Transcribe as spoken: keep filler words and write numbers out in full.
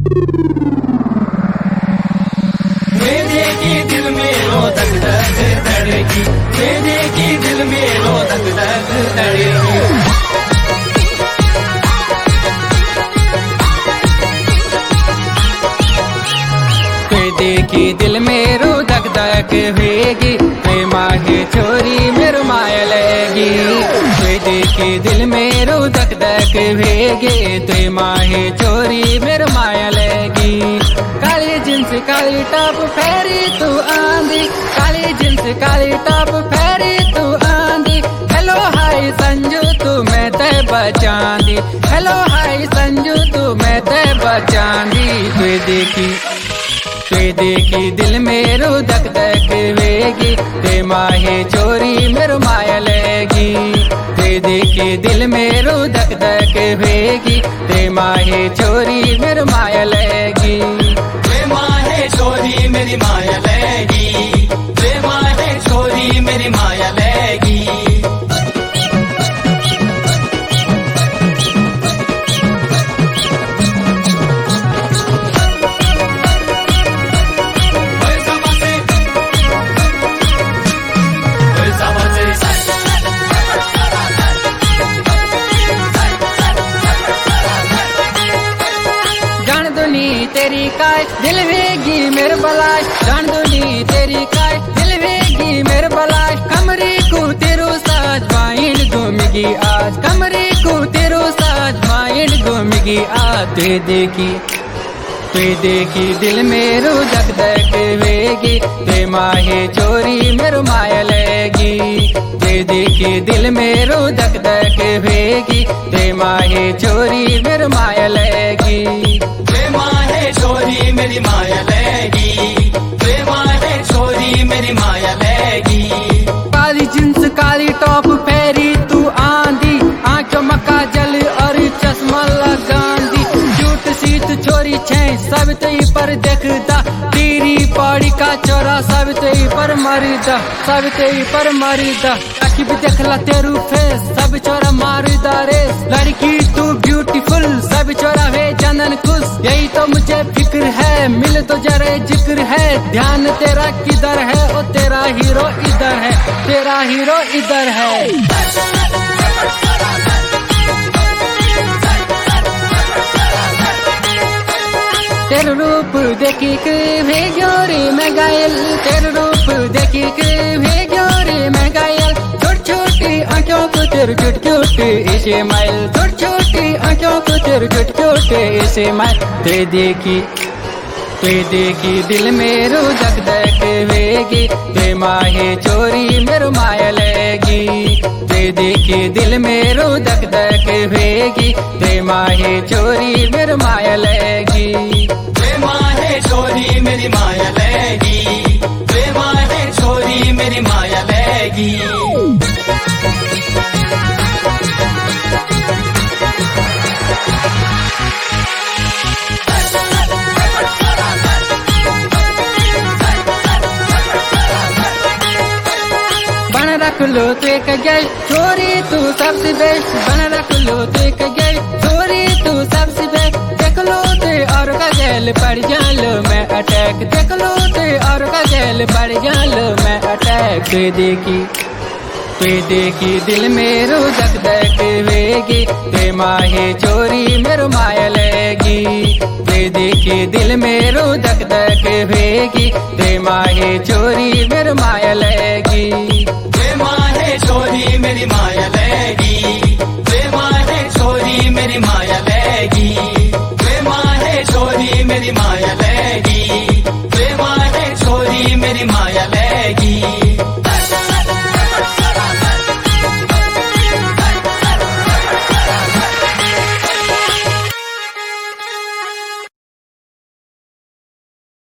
देखी दिल में रो धक धक धड़की, देखी दिल में रो धक धक धड़की। देखी दिल में रो धक धक होगी, माहे छोरी मेरे माया लेगी। देखी दिल में रो धक धक होगी, तो माहे छोरी मेरे माया लेगी। काली जींस काली टॉप फेरी तू आंधी, काली जींस काली टॉप फेरी तू आंधी। हेलो हाय संजू तू मैं ते बचांदी, हेलो हाय संजू तू मैं ते बचांदी। तू देखी तू देखी दिल में रो धक धक वेगी, ते माहे चोरी मेरे माया लेगी। ते देखी दिल में रो धक धक वेगी, ते माहे चोरी मेरे माया लेगी। ते माहे चोरी मेरी माया लेगी, ते माहे चोरी मेरी माया लेगी। तेरी काय दिल वेगी मेरे बलाश, जान दूनी तेरी काय दिल वेगी मेरे बलाश। कमरे को तेरो साथ माइंड घूमेगी आज, कमरे को तेरो साथ माइंड घूमेगी आज। ते देखी ते देखी दिल में रो धक धक वेगी, ते माहे चोरी मेरे माया लेगी। ते देखी दिल में रो धक धक वेगी, ते माहे चोरी मेरे माया लेगी। माहे छोरी मेरी माया लेगी, वे माहे छोरी मेरी माया लेगी। काली जींस काली टॉप फेरी तू आंधी, आंखों में काजल और चश्मा लगांदी। झूठ सीत छोरी छे सब तई पर देखदा, तेरी पौड़ी का चोरा सब तई पर मरीदा, सब तई पर मरीदा। आखी भी देखला तेरू फेस सब चोरा मारदा रे। लड़की तू ब्यूटीफुल सब चोरा वे चंदन खुश, यही तो मुझे फिक्र है मिल तो जरे जिक्र है। ध्यान तेरा किधर है ओ तेरा हीरो इधर है, तेरा हीरो इधर है। तेरे रूप देखी के भेजोरी मैं घायल, तेरे रूप देखी के भेजोरी मैं घायल। छोटी छोटी आंखों को तेरे क्यूट क्यूट इसे माइल, छोटी छोटी आंखों को तेरे क्यूट क्यूट इसे माइल। ते देखी ते देखी दिल में रो धक धक वेगी, ते माहे चोरी मेरे माया लेगी। ते देखी दिल में रो धक धक वेगी, ते माहे चोरी मेरे माया लेगी। वे माहे चोरी मेरी माया लेगी, वे माहे चोरी मेरी माया लेगी। रख लो तो एक गई चोरी तू सबसे बेस्ट, बन रख लो तो एक गई चोरी तू सबसे बेस्ट। देख लो तो और का जेल पड़ जालो मैं अटैक, देख लो तो और का जेल पड़ जालो मैं अटैक। ते देखी ते देखी दिल में रो धक धक वेगी, ते माहे चोरी मेरे माया लेगी। ते देखी दिल में रो धक धक वेगी, ते माहे चोरी मेरे माया लेगी।